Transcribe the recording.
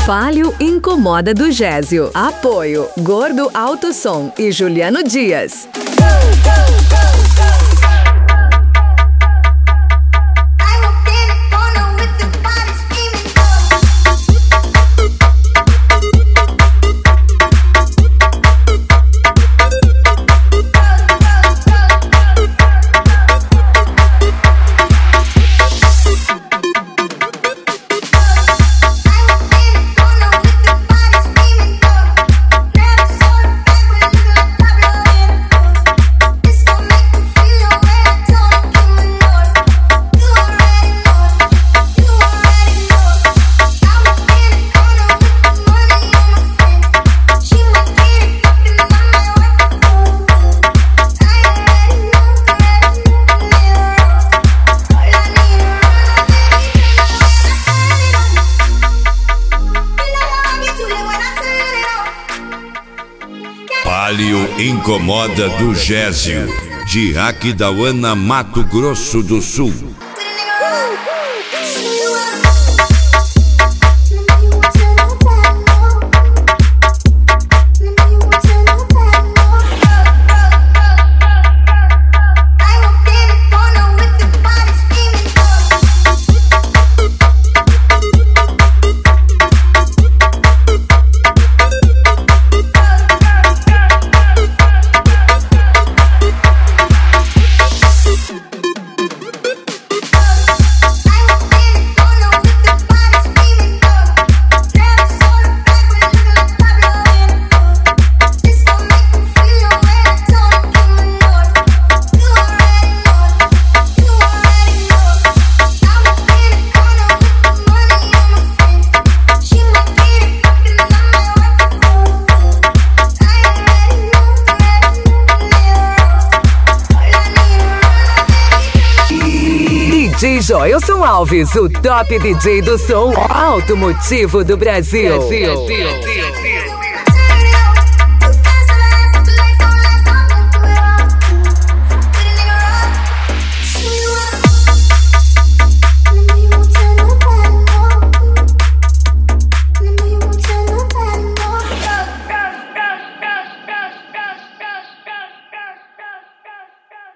Palio Incomoda do Gésio. Apoio Gordo Alto Som e Juliano Dias. Palio Incomoda do Gésio, de Aquidauana, Mato Grosso do Sul. DJ Joelson Alves, o top DJ do som automotivo do Brasil.